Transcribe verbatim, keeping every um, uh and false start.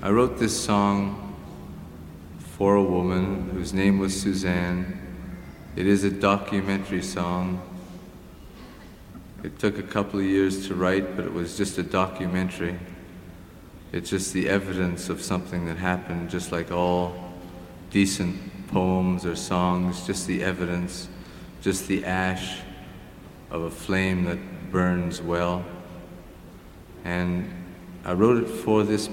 I wrote this song for a woman whose name was Suzanne. It is a documentary song. It took a couple of years to write, but it was just a documentary. It's just the evidence of something that happened, just like all decent poems or songs, just the evidence, just the ash of a flame that burns well. And I wrote it for this